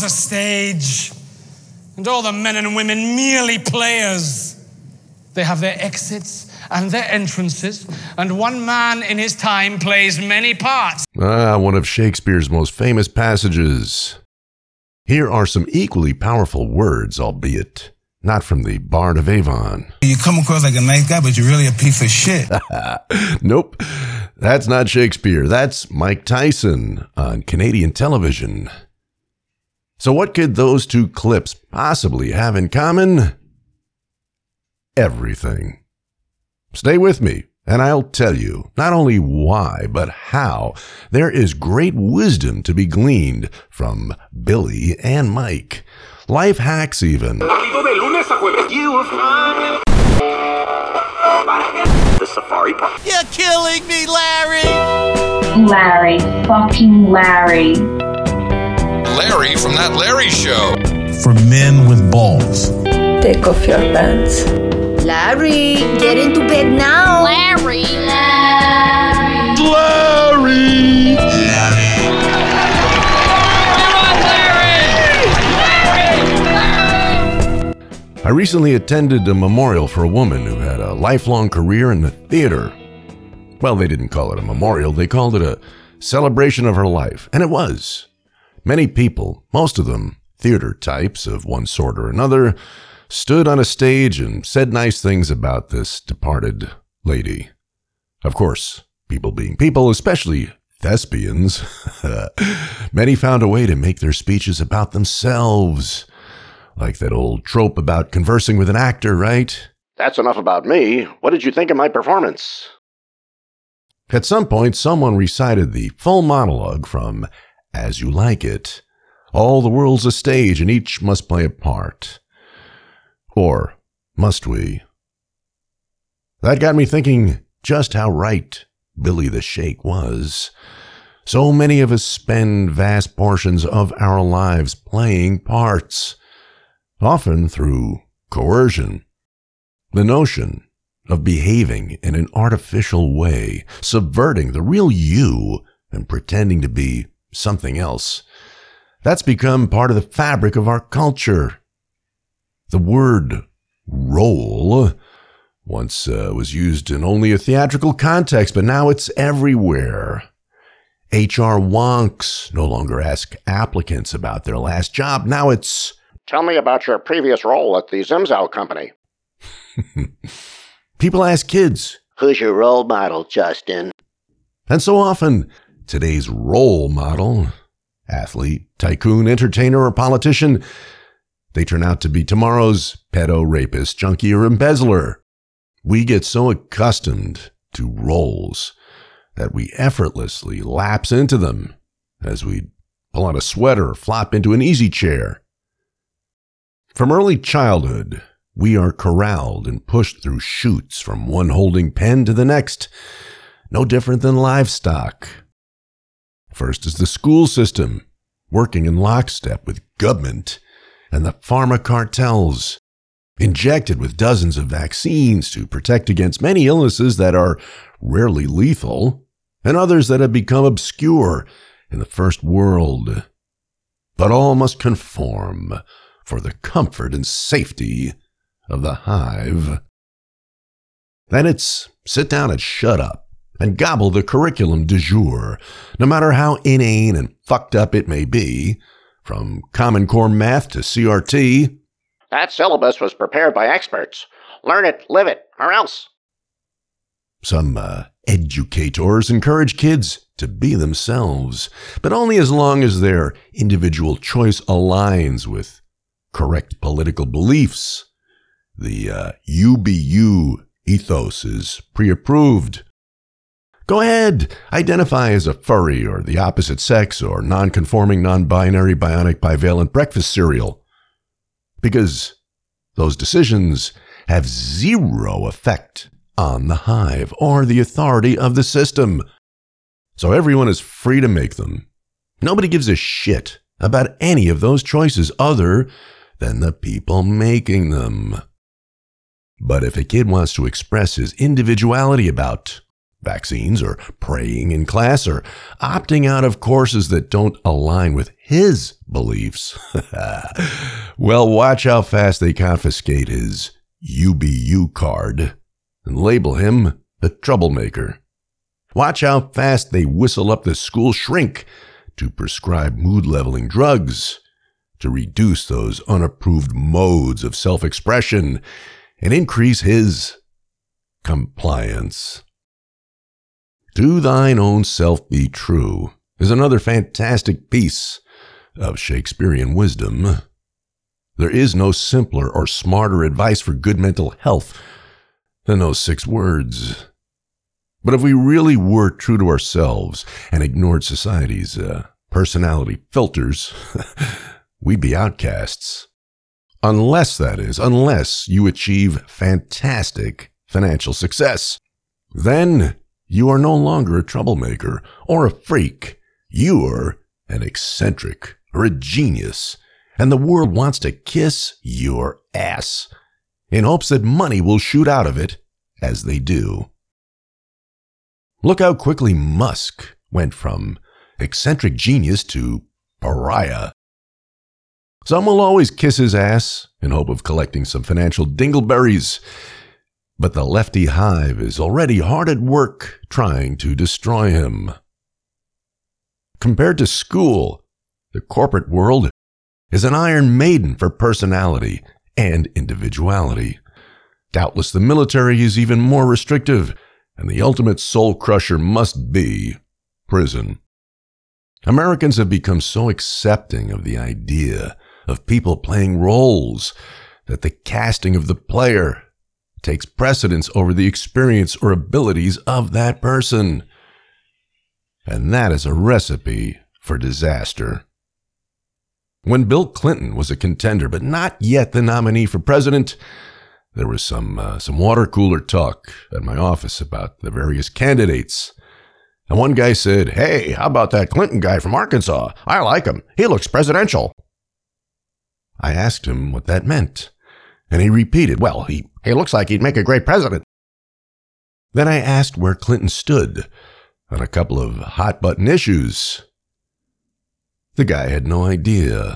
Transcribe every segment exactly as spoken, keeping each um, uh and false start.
world's a stage, and all the men and women merely players. They have their exits and their entrances, and one man in his time plays many parts. Ah, one of Shakespeare's most famous passages. Here are some equally powerful words, albeit not from the Bard of Avon. You come across like a nice guy, but you're really a piece of shit. Nope, that's not Shakespeare. That's Mike Tyson on Canadian television. So what could those two clips possibly have in common? Everything. Stay with me, and I'll tell you not only why, but how there is great wisdom to be gleaned from Billy and Mike. Life hacks even. The Safari Park. You're killing me, Larry! Larry. Fucking Larry. Larry from That Larry Show. For men with balls. Take off your pants. Larry, get into bed now. Larry. Larry. Larry. I recently attended a memorial for a woman who had a lifelong career in the theater. Well, they didn't call it a memorial, they called it a celebration of her life, and it was. Many people, most of them theater types of one sort or another, stood on a stage and said nice things about this departed lady. Of course, people being people, especially thespians, many found a way to make their speeches about themselves. Like that old trope about conversing with an actor, right? That's enough about me. What did you think of my performance? At some point, someone recited the full monologue from As You Like It. All the world's a stage and each must play a part. Or must we? That got me thinking just how right Billy the Shake was. So many of us spend vast portions of our lives playing parts, often through coercion. The notion of behaving in an artificial way, subverting the real you and pretending to be something else, that's become part of the fabric of our culture. The word role once uh, was used in only a theatrical context, but now it's everywhere. H R wonks no longer ask applicants about their last job. Now it's, tell me about your previous role at the Zimzow Company. People ask kids, who's your role model, Justin? And so often, today's role model, athlete, tycoon, entertainer, or politician, they turn out to be tomorrow's pedo, rapist, junkie, or embezzler. We get so accustomed to roles that we effortlessly lapse into them as we pull on a sweater or flop into an easy chair. From early childhood, we are corralled and pushed through chutes from one holding pen to the next, no different than livestock. First is the school system, working in lockstep with government and the pharma cartels, injected with dozens of vaccines to protect against many illnesses that are rarely lethal, and others that have become obscure in the first world. But all must conform for the comfort and safety of the hive. Then it's sit down and shut up and gobble the curriculum du jour, no matter how inane and fucked up it may be, from Common Core math to C R T. That syllabus was prepared by experts. Learn it, live it, or else. Some uh, educators encourage kids to be themselves, but only as long as their individual choice aligns with correct political beliefs. The uh, you be you ethos is pre-approved. Go ahead, identify as a furry or the opposite sex or non-conforming, non-binary, bionic, bivalent breakfast cereal. Because those decisions have zero effect on the hive or the authority of the system. So everyone is free to make them. Nobody gives a shit about any of those choices other than the people making them. But if a kid wants to express his individuality about vaccines or praying in class or opting out of courses that don't align with his beliefs. Well, watch how fast they confiscate his U B U card and label him a troublemaker. Watch how fast they whistle up the school shrink to prescribe mood-leveling drugs, to reduce those unapproved modes of self-expression and increase his compliance. To thine own self be true is another fantastic piece of Shakespearean wisdom. There is no simpler or smarter advice for good mental health than those six words. But if we really were true to ourselves and ignored society's uh, personality filters, we'd be outcasts. Unless, that is, unless you achieve fantastic financial success. Then you are no longer a troublemaker or a freak. You're an eccentric or a genius, and the world wants to kiss your ass in hopes that money will shoot out of it as they do. Look how quickly Musk went from eccentric genius to pariah. Some will always kiss his ass in hope of collecting some financial dingleberries, but the lefty hive is already hard at work trying to destroy him. Compared to school, the corporate world is an iron maiden for personality and individuality. Doubtless the military is even more restrictive, and the ultimate soul crusher must be prison. Americans have become so accepting of the idea of people playing roles that the casting of the player takes precedence over the experience or abilities of that person. And that is a recipe for disaster. When Bill Clinton was a contender but not yet the nominee for president, there was some uh, some water cooler talk at my office about the various candidates. And one guy said, "Hey, how about that Clinton guy from Arkansas? I like him. He looks presidential." I asked him what that meant, and he repeated, "Well, he, he looks like he'd make a great president." Then I asked where Clinton stood on a couple of hot-button issues. The guy had no idea.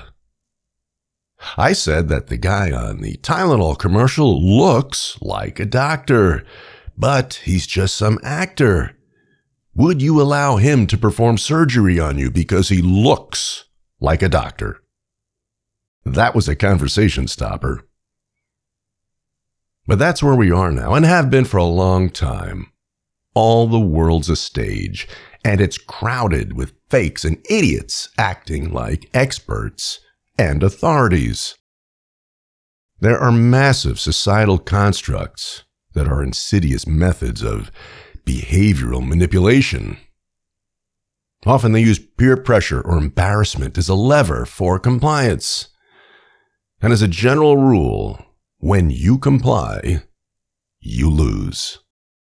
I said that the guy on the Tylenol commercial looks like a doctor, but he's just some actor. Would you allow him to perform surgery on you because he looks like a doctor? That was a conversation stopper. But that's where we are now and have been for a long time. All the world's a stage, and it's crowded with fakes and idiots acting like experts and authorities. There are massive societal constructs that are insidious methods of behavioral manipulation. Often they use peer pressure or embarrassment as a lever for compliance. And as a general rule, when you comply, you lose.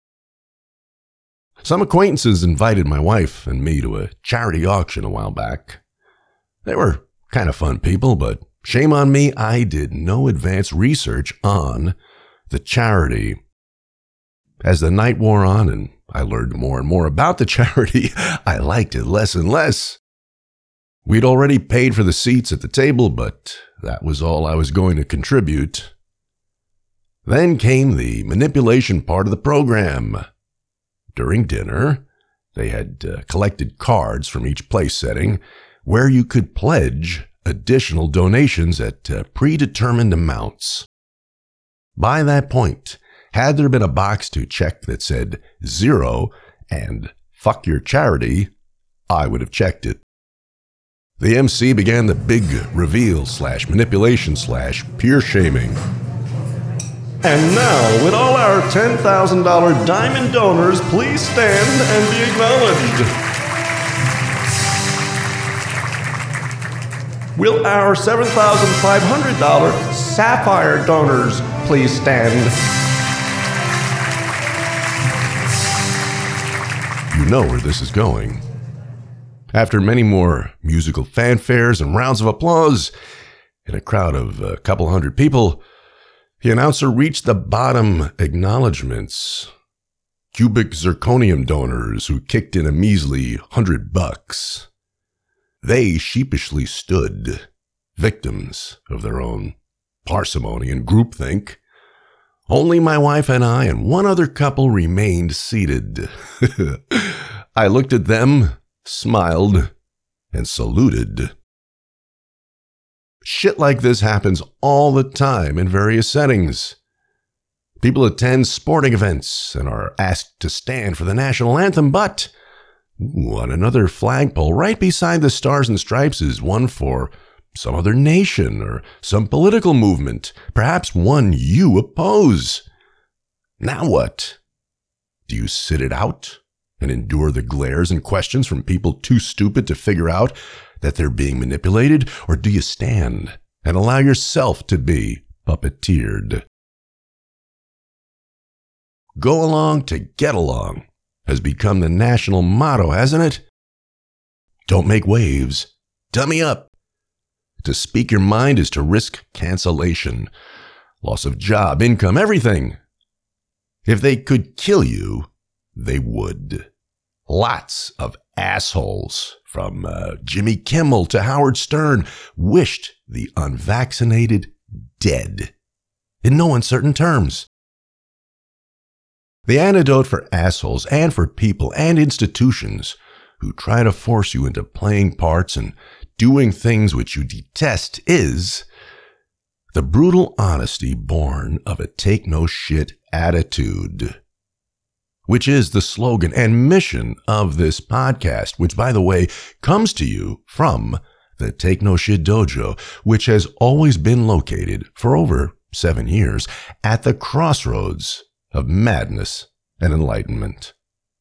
Some acquaintances invited my wife and me to a charity auction a while back. They were kind of fun people, but shame on me, I did no advanced research on the charity. As the night wore on and I learned more and more about the charity, I liked it less and less. We'd already paid for the seats at the table, but that was all I was going to contribute. Then came the manipulation part of the program. During dinner, they had uh, collected cards from each place setting where you could pledge additional donations at uh, predetermined amounts. By that point, had there been a box to check that said zero and fuck your charity, I would have checked it. The M C began the big reveal slash manipulation slash peer shaming. And now, with all our ten thousand dollars diamond donors, please stand and be acknowledged. Will our seven thousand five hundred dollars sapphire donors please stand? You know where this is going. After many more musical fanfares and rounds of applause, in a crowd of a couple hundred people, the announcer reached the bottom acknowledgments. cubic zirconium donors who kicked in a measly hundred bucks. They sheepishly stood, victims of their own parsimony and groupthink. Only my wife and I and one other couple remained seated. I looked at them, smiled, and saluted. Shit like this happens all the time in various settings. People attend sporting events and are asked to stand for the national anthem, but ooh, on another flagpole right beside the Stars and Stripes is one for some other nation or some political movement, perhaps one you oppose. Now what? Do you sit it out and endure the glares and questions from people too stupid to figure out that they're being manipulated, or do you stand and allow yourself to be puppeteered? Go along to get along has become the national motto, hasn't it? Don't make waves. Dummy up. To speak your mind is to risk cancellation, loss of job, income, everything. If they could kill you, they would. Lots of assholes, from uh, Jimmy Kimmel to Howard Stern, wished the unvaccinated dead, in no uncertain terms. The antidote for assholes and for people and institutions who try to force you into playing parts and doing things which you detest is the brutal honesty born of a take-no-shit attitude, which is the slogan and mission of this podcast, which, by the way, comes to you from the Take No Shit Dojo, which has always been located for over seven years at the crossroads of madness and enlightenment.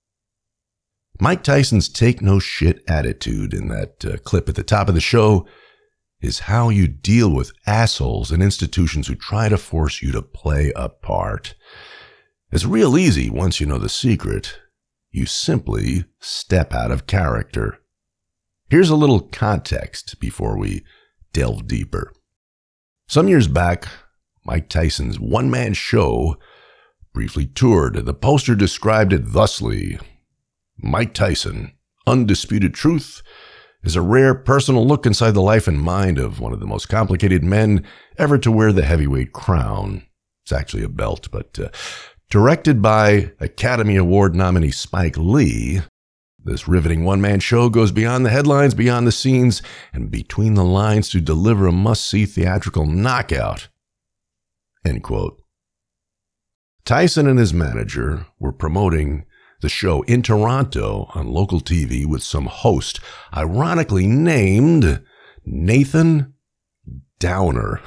Mike Tyson's take no shit attitude in that uh, clip at the top of the show is how you deal with assholes and institutions who try to force you to play a part. It's real easy once you know the secret. You simply step out of character. Here's a little context before we delve deeper. Some years back, Mike Tyson's one-man show briefly toured. The poster described it thusly: Mike Tyson, Undisputed Truth, is a rare personal look inside the life and mind of one of the most complicated men ever to wear the heavyweight crown. It's actually a belt, but uh, directed by Academy Award nominee Spike Lee, this riveting one-man show goes beyond the headlines, beyond the scenes, and between the lines to deliver a must-see theatrical knockout. End quote. Tyson and his manager were promoting the show in Toronto on local T V with some host ironically named Nathan Downer.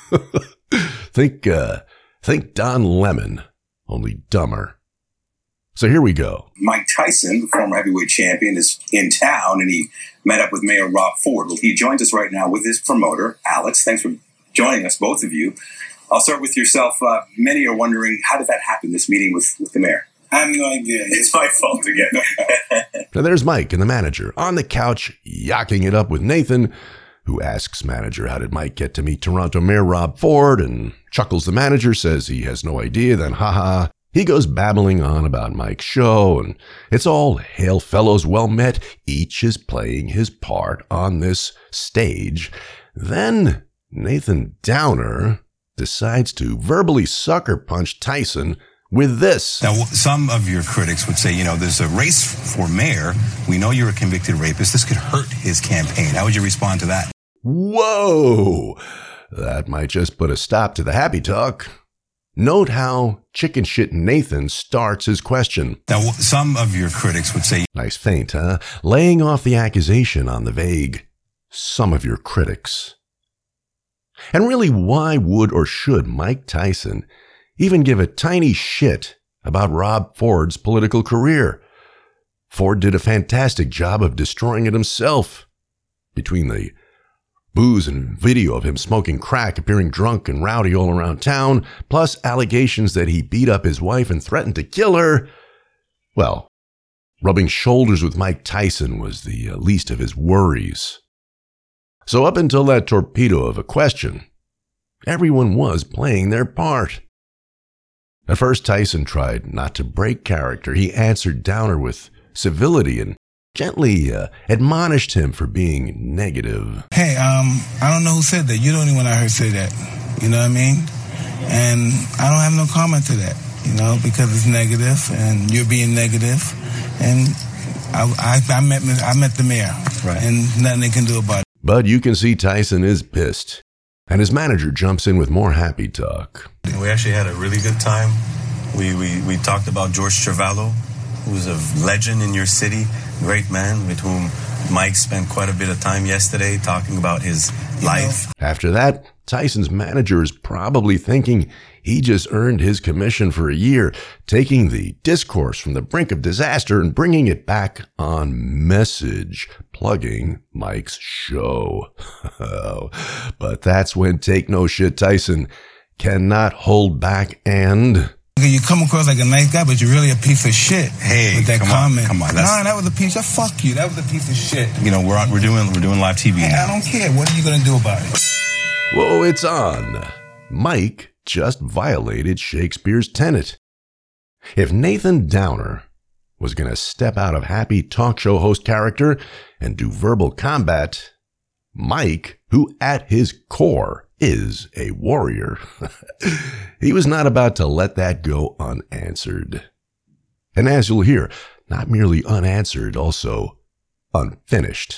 think, uh, think Don Lemon, only dumber. So here we go. Mike Tyson, the former heavyweight champion, is in town, and he met up with Mayor Rob Ford. Well, he joins us right now with his promoter, Alex. Thanks for joining us, both of you. I'll start with yourself. Uh, many are wondering, how did that happen, this meeting with, with the mayor? I have no idea. It's my fault again. Now there's Mike and the manager on the couch, yakking it up with Nathan, who asks manager, how did Mike get to meet Toronto Mayor Rob Ford? And chuckles the manager, says he has no idea. Then, haha, he goes babbling on about Mike's show, and it's all hail fellows well met. Each is playing his part on this stage. Then Nathan Downer decides to verbally sucker punch Tyson with this. Now, some of your critics would say, you know, there's a race for mayor. We know you're a convicted rapist. This could hurt his campaign. How would you respond to that? Whoa! That might just put a stop to the happy talk. Note how chicken shit Nathan starts his question. Now, some of your critics would say... Nice feint, huh? Laying off the accusation on the vague some of your critics. And really, why would or should Mike Tyson even give a tiny shit about Rob Ford's political career? Ford did a fantastic job of destroying it himself. Between the booze and video of him smoking crack, appearing drunk and rowdy all around town, plus allegations that he beat up his wife and threatened to kill her, well, rubbing shoulders with Mike Tyson was the least of his worries. So up until that torpedo of a question, everyone was playing their part. At first, Tyson tried not to break character. He answered Downer with civility and gently uh, admonished him for being negative. Hey, um, I don't know who said that. You're the only one I heard say that. You know what I mean? And I don't have no comment to that, you know, because it's negative and you're being negative. And I, I, I met I met the mayor, right, and nothing they can do about it. But you can see Tyson is pissed, and his manager jumps in with more happy talk. We actually had a really good time. We we, we talked about George Cervallo, who's a legend in your city, great man with whom Mike spent quite a bit of time yesterday talking about his life. After that, Tyson's manager is probably thinking he just earned his commission for a year, taking the discourse from the brink of disaster and bringing it back on message, plugging Mike's show. But that's when Take No Shit Tyson cannot hold back and... You come across like a nice guy, but you're really a piece of shit. Hey, with that come comment. on, come on. No, that was a piece of fuck you. That was a piece of shit. You know, we're on, we're doing we're doing live T V hey, now. I don't care. What are you gonna do about it? Whoa, it's on. Mike just violated Shakespeare's tenet. If Nathan Downer was gonna step out of happy talk show host character and do verbal combat, Mike, who at his core is a warrior, he was not about to let that go unanswered. And as you'll hear, not merely unanswered, also unfinished.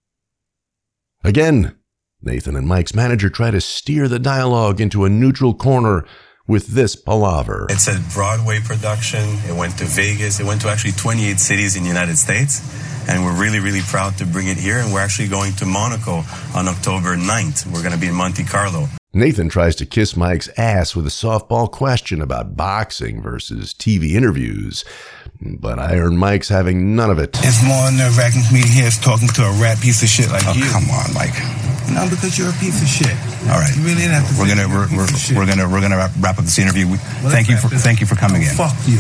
Again, Nathan and Mike's manager try to steer the dialogue into a neutral corner with this palaver. It's a Broadway production. It went to Vegas. It went to actually twenty-eight cities in the United States. And we're really, really proud to bring it here. And we're actually going to Monaco on October ninth. We're going to be in Monte Carlo. Nathan tries to kiss Mike's ass with a softball question about boxing versus T V interviews. But Iron Mike's having none of it. It's more nerve-wracking for me to hear us talking to a rat piece of shit like oh, you. Come on, Mike. No, because you're a piece of shit. All right. You really have to we're gonna we're, we're, we're gonna we're gonna wrap, wrap up this interview. Well, thank you for thank you for coming in. Fuck you.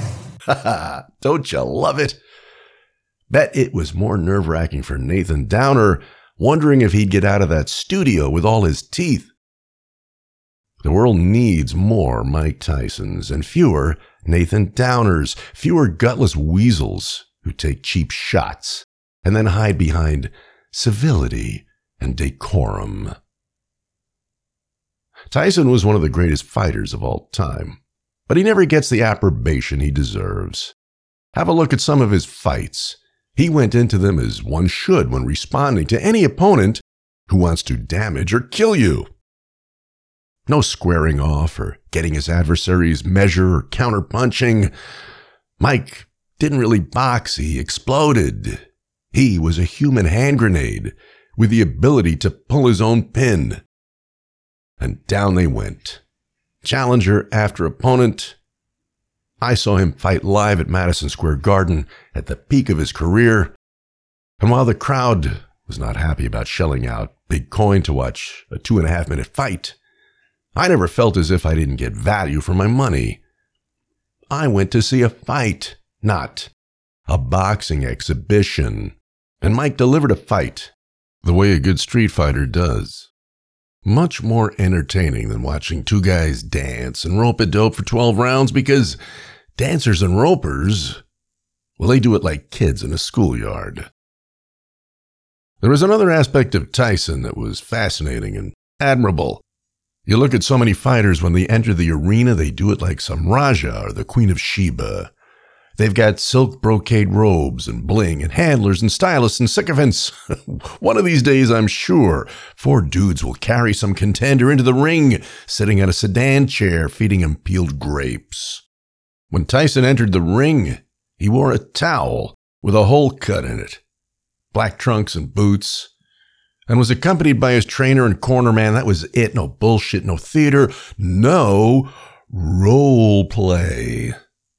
Don't you love it? Bet it was more nerve-wracking for Nathan Downer, wondering if he'd get out of that studio with all his teeth. The world needs more Mike Tysons and fewer Nathan Downers, fewer gutless weasels who take cheap shots and then hide behind civility and decorum. Tyson was one of the greatest fighters of all time, but he never gets the approbation he deserves. Have a look at some of his fights. He went into them as one should when responding to any opponent who wants to damage or kill you. No squaring off or getting his adversary's measure or counterpunching. Mike didn't really box, he exploded. He was a human hand grenade with the ability to pull his own pin. And down they went. Challenger after opponent. I saw him fight live at Madison Square Garden at the peak of his career. And while the crowd was not happy about shelling out big coin to watch a two and a half minute fight, I never felt as if I didn't get value for my money. I went to see a fight, not a boxing exhibition. And Mike delivered a fight the way a good street fighter does. Much more entertaining than watching two guys dance and rope a dope for twelve rounds, because dancers and ropers, well, they do it like kids in a schoolyard. There was another aspect of Tyson that was fascinating and admirable. You look at so many fighters, when they enter the arena, they do it like some Raja or the Queen of Sheba. They've got silk brocade robes and bling and handlers and stylists and sycophants. One of these days, I'm sure, four dudes will carry some contender into the ring, sitting on a sedan chair, feeding him peeled grapes. When Tyson entered the ring, he wore a towel with a hole cut in it, black trunks and boots, and was accompanied by his trainer and corner man. That was it. No bullshit, no theater, no role play.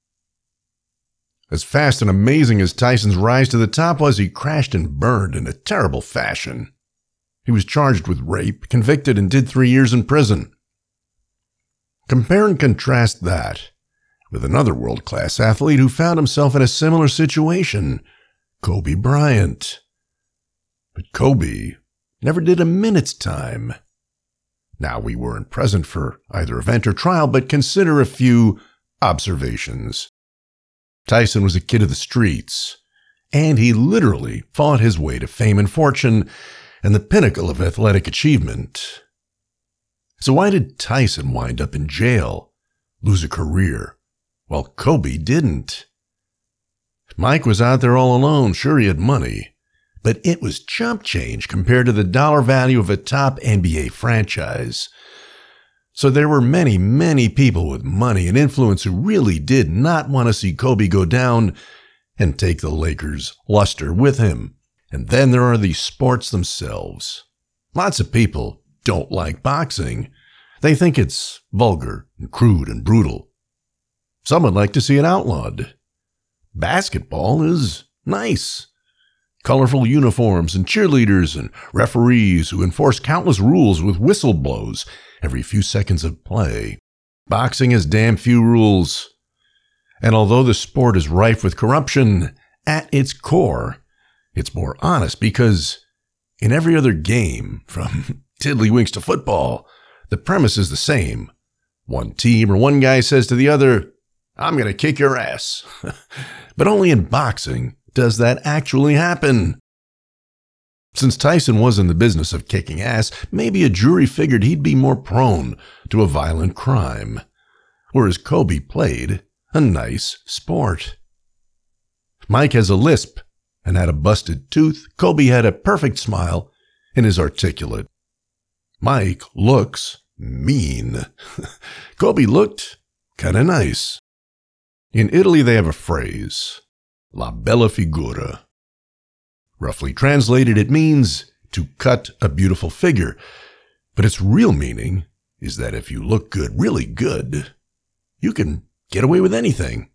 As fast and amazing as Tyson's rise to the top was, he crashed and burned in a terrible fashion. He was charged with rape, convicted, and did three years in prison. Compare and contrast that with another world-class athlete who found himself in a similar situation, Kobe Bryant. But Kobe never did a minute's time. Now, we weren't present for either event or trial, but consider a few observations. Tyson was a kid of the streets, and he literally fought his way to fame and fortune and the pinnacle of athletic achievement. So why did Tyson wind up in jail, lose a career, while Kobe didn't? Mike was out there all alone. Sure, he had money, but it was chump change compared to the dollar value of a top N B A franchise. So there were many, many people with money and influence who really did not want to see Kobe go down and take the Lakers' luster with him. And then there are the sports themselves. Lots of people don't like boxing. They think it's vulgar and crude and brutal. Some would like to see it outlawed. Basketball is nice. Colorful uniforms and cheerleaders and referees who enforce countless rules with whistle blows every few seconds of play. Boxing has damn few rules. And although the sport is rife with corruption, at its core, it's more honest because in every other game, from tiddlywinks to football, the premise is the same. One team or one guy says to the other, "I'm going to kick your ass." But only in boxing does that actually happen. Since Tyson was in the business of kicking ass, maybe a jury figured he'd be more prone to a violent crime, whereas Kobe played a nice sport. Mike has a lisp and had a busted tooth. Kobe had a perfect smile and is articulate. Mike looks mean. Kobe looked kind of nice. In Italy, they have a phrase, la bella figura. Roughly translated, it means to cut a beautiful figure, but its real meaning is that if you look good, really good, you can get away with anything.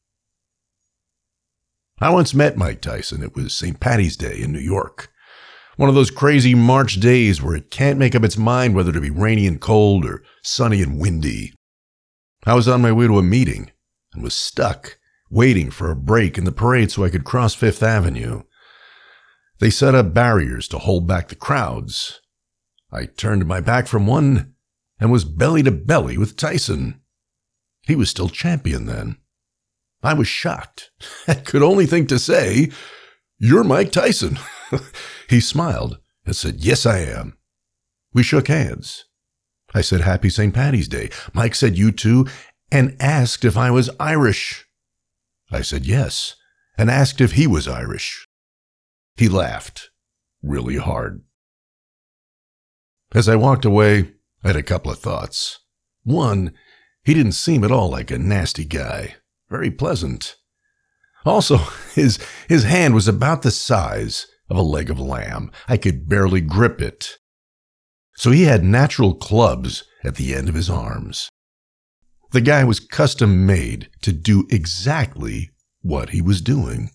I once met Mike Tyson. It was Saint Patty's Day in New York. One of those crazy March days where it can't make up its mind whether to be rainy and cold or sunny and windy. I was on my way to a meeting and was stuck waiting for a break in the parade so I could cross Fifth Avenue. They set up barriers to hold back the crowds. I turned my back from one and was belly to belly with Tyson. He was still champion then. I was shocked and could only think to say, "You're Mike Tyson." He smiled and said, "Yes, I am." We shook hands. I said, "Happy Saint Patty's Day." Mike said, "You too," and asked if I was Irish. I said yes, and asked if he was Irish. He laughed really hard. As I walked away, I had a couple of thoughts. One, he didn't seem at all like a nasty guy. Very pleasant. Also, his, his hand was about the size of a leg of lamb. I could barely grip it. So he had natural clubs at the end of his arms. The guy was custom made to do exactly what he was doing,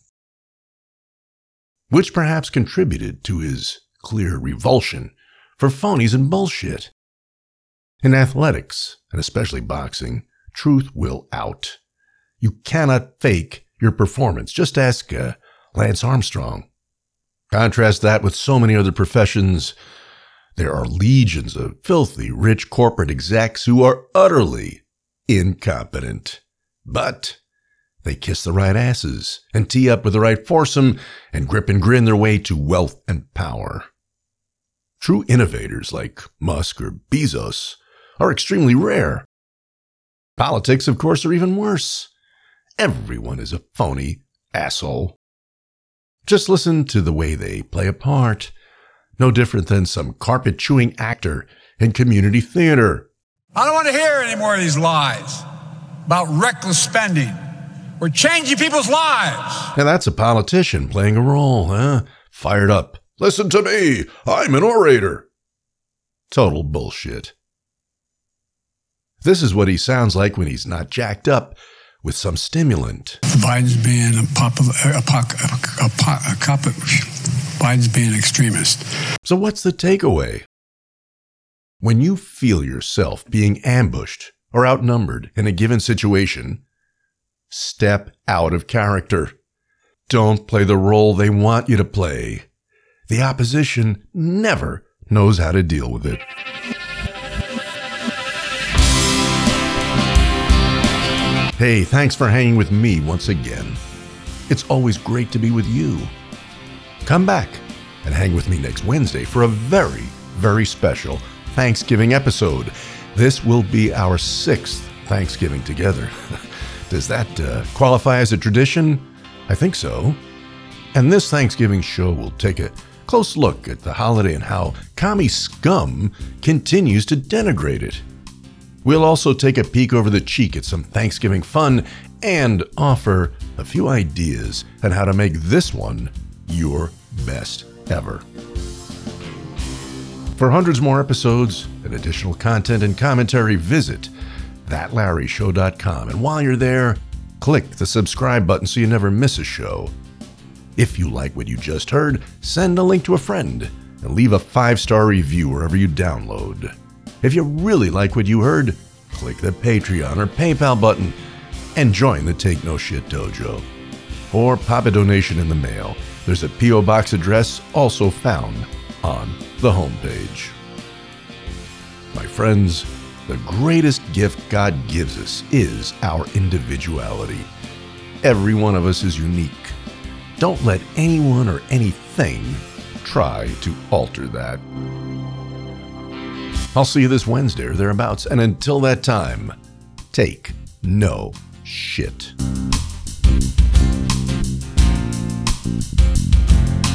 which perhaps contributed to his clear revulsion for phonies and bullshit. In athletics, and especially boxing, truth will out. You cannot fake your performance. Just ask uh, Lance Armstrong. Contrast that with so many other professions. There are legions of filthy, rich corporate execs who are utterly incompetent. But they kiss the right asses and tee up with the right foursome and grip and grin their way to wealth and power. True innovators like Musk or Bezos are extremely rare. Politics, of course, are even worse. Everyone is a phony asshole. Just listen to the way they play a part. No different than some carpet-chewing actor in community theater. I don't want to hear any more of these lies about reckless spending. We're changing people's lives. And that's a politician playing a role, huh? Fired up. Listen to me. I'm an orator. Total bullshit. This is what he sounds like when he's not jacked up with some stimulant. Biden's being a popular, a, a, a, a, a cop. Biden's being an extremist. So what's the takeaway? When you feel yourself being ambushed or outnumbered in a given situation, step out of character. Don't play the role they want you to play. The opposition never knows how to deal with it. Hey, thanks for hanging with me once again. It's always great to be with you. Come back and hang with me next Wednesday for a very, very special Thanksgiving episode. This will be our sixth Thanksgiving together. Does that uh, qualify as a tradition? I think so. And this Thanksgiving show will take a close look at the holiday and how commie scum continues to denigrate it. We'll also take a peek over the cheek at some Thanksgiving fun and offer a few ideas on how to make this one your best ever. For hundreds more episodes and additional content and commentary, visit that larry show dot com. And while you're there, click the subscribe button so you never miss a show. If you like what you just heard, send a link to a friend and leave a five-star review wherever you download. If you really like what you heard, click the Patreon or PayPal button and join the Take No Shit Dojo. Or pop a donation in the mail. There's a P O box address also found on the homepage. My friends, the greatest gift God gives us is our individuality. Every one of us is unique. Don't let anyone or anything try to alter that. I'll see you this Wednesday or thereabouts, and until that time, take no shit.